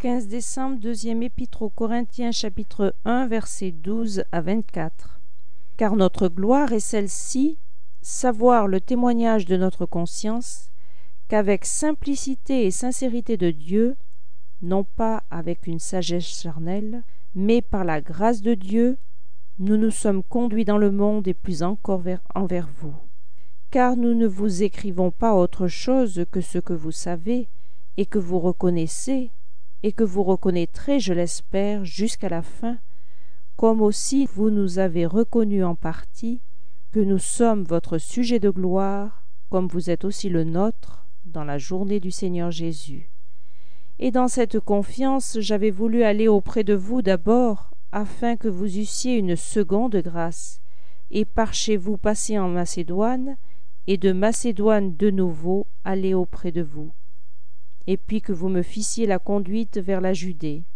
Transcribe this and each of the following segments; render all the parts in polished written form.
15 décembre, deuxième épître aux Corinthiens, chapitre 1, versets 12 à 24. Car notre gloire est celle-ci, savoir le témoignage de notre conscience, qu'avec simplicité et sincérité de Dieu, non pas avec une sagesse charnelle, mais par la grâce de Dieu, nous nous sommes conduits dans le monde et plus encore envers vous. Car nous ne vous écrivons pas autre chose que ce que vous savez et que vous reconnaissez, et que vous reconnaîtrez, je l'espère, jusqu'à la fin, comme aussi vous nous avez reconnus en partie, que nous sommes votre sujet de gloire, comme vous êtes aussi le nôtre, dans la journée du Seigneur Jésus. Et dans cette confiance, j'avais voulu aller auprès de vous d'abord, afin que vous eussiez une seconde grâce, et par chez vous passer en Macédoine, et de Macédoine de nouveau aller auprès de vous, et puis que vous me fissiez la conduite vers la Judée.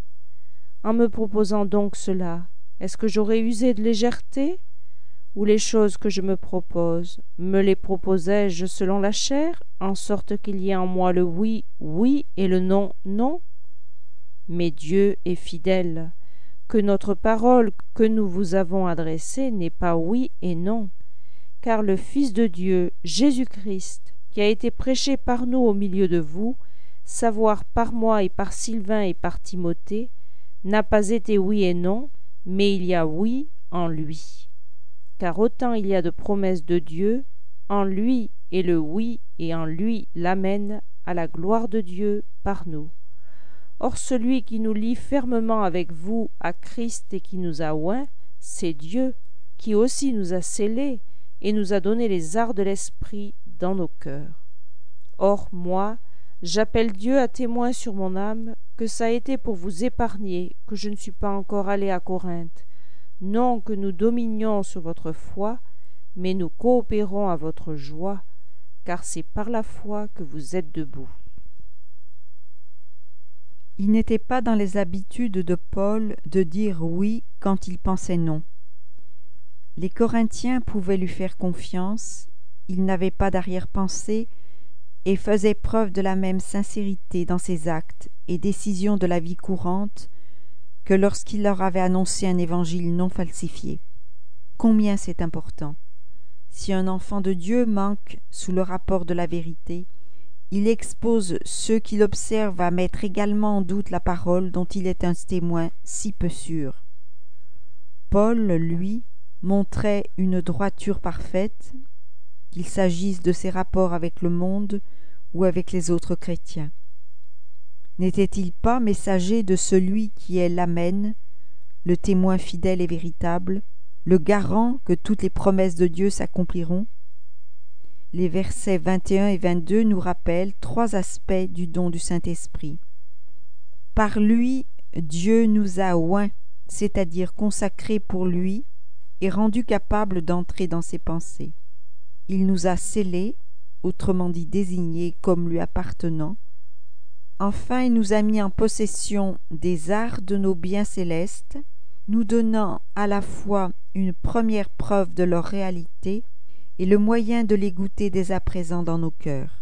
En me proposant donc cela, est-ce que j'aurais usé de légèreté? Ou les choses que je me propose, me les proposais-je selon la chair, en sorte qu'il y ait en moi le oui, oui, et le non, non? Mais Dieu est fidèle, que notre parole que nous vous avons adressée n'est pas oui et non, car le Fils de Dieu, Jésus-Christ, qui a été prêché par nous au milieu de vous, savoir par moi et par Sylvain et par Timothée, n'a pas été oui et non, mais il y a oui en lui. Car autant il y a de promesses de Dieu, en lui est le oui et en lui l'amen à la gloire de Dieu par nous. Or celui qui nous lie fermement avec vous à Christ et qui nous a oints, c'est Dieu, qui aussi nous a scellés et nous a donné les arts de l'esprit dans nos cœurs. Or moi, j'appelle Dieu à témoin sur mon âme que ça a été pour vous épargner que je ne suis pas encore allé à Corinthe. Non que nous dominions sur votre foi, mais nous coopérons à votre joie, car c'est par la foi que vous êtes debout. Il n'était pas dans les habitudes de Paul de dire oui quand il pensait non. Les Corinthiens pouvaient lui faire confiance, il n'avait pas d'arrière-pensée et faisait preuve de la même sincérité dans ses actes et décisions de la vie courante que lorsqu'il leur avait annoncé un évangile non falsifié. Combien c'est important! Si un enfant de Dieu manque sous le rapport de la vérité, il expose ceux qui l'observent à mettre également en doute la parole dont il est un témoin si peu sûr. Paul, lui, montrait une droiture parfaite, qu'il s'agisse de ses rapports avec le monde ou avec les autres chrétiens. N'était-il pas messager de celui qui est l'amen, le témoin fidèle et véritable, le garant que toutes les promesses de Dieu s'accompliront? Les versets 21 et 22 nous rappellent trois aspects du don du Saint-Esprit. Par lui, Dieu nous a oints, c'est-à-dire consacrés pour lui, et rendus capables d'entrer dans ses pensées. Il nous a scellés, autrement dit désignés comme lui appartenant. Enfin, il nous a mis en possession des arts de nos biens célestes, nous donnant à la fois une première preuve de leur réalité et le moyen de les goûter dès à présent dans nos cœurs.